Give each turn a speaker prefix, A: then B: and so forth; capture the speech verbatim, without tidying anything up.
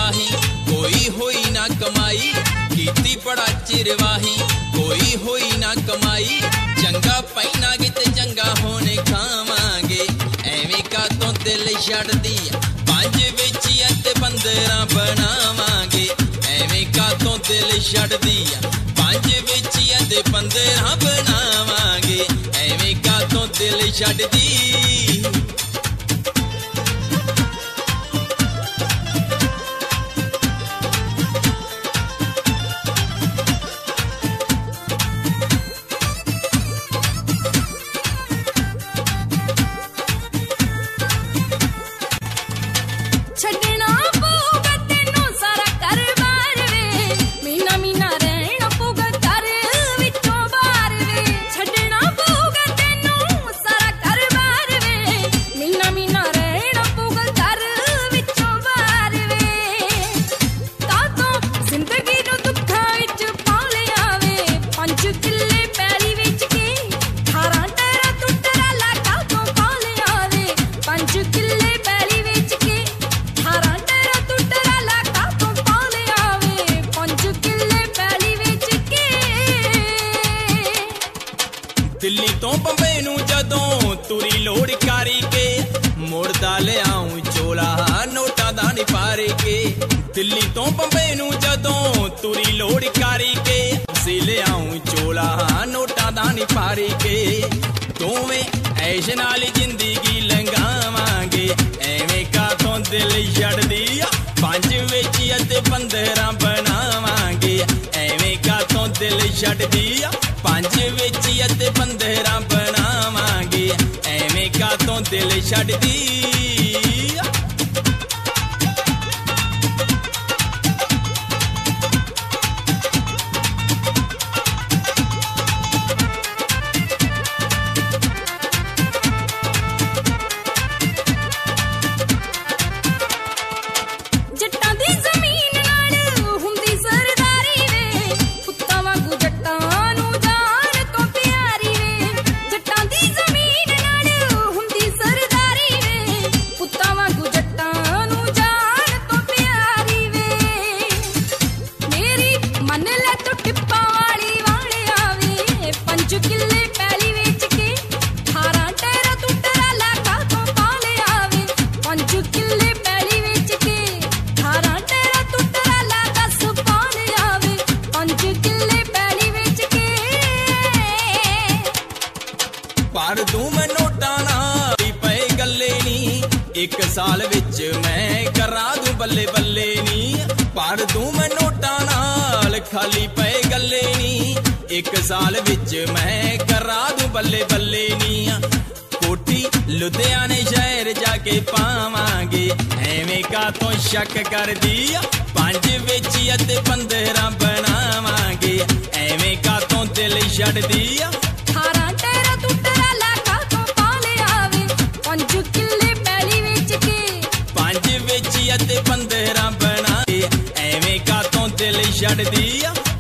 A: चिरवाही कोई होई ना कमाई, कीती बड़ा चिरवाही कोई होई ना कमाई। चंगा पैना किते चंगा होने खावांगे, एवें का तो दिल छड़ दी पंज बेचिया ते पंद्रह बनावांगे। एवें का तो दिल छड़ दी पंज बेचिया ते पंद्रह बनावांगे। एवें का तो दिल छड़ दी दिल्ली तो बंबे नू जदों तुरी लोड़ कारी के, मुड़दा ले आऊं चोला नोटा दा निपारे के। दिल्ली तो बंबे नू जदों तुरी लोड़ कारी के, से ले आऊं चोला नोटा दा निपारे के। दोवें ऐश नाल जिंदगी लंघावांगे, एवें का तो दिल छड़ दिया पंज वेचिया ते पंद्रह बनावांगे। एवें का तो दिल छड़ दिया पंज वेचिया ते पंद्रह बनावांगे। एवें का तो दिल छड़ दी पर तू मैं नोटा नाल पे गल्ले नी, एक साल विच मैं करा दूं बल्ले बल्ले नी। पर तू मैं नोटा नाल खाली पे गल्ले नी, एक साल विच मैं करा दूं बल्ले बल्ले नी। कोठी लुधियाने शहर जाके पावांगे, एवें का तो शक कर दिया पंज वेचिया ते पंद्रह बनावांगे। एवें का तो दिल छड़ दिया पंज वेचिया ते पंद्रह बना, एवें का तो दिल छड़ दिया।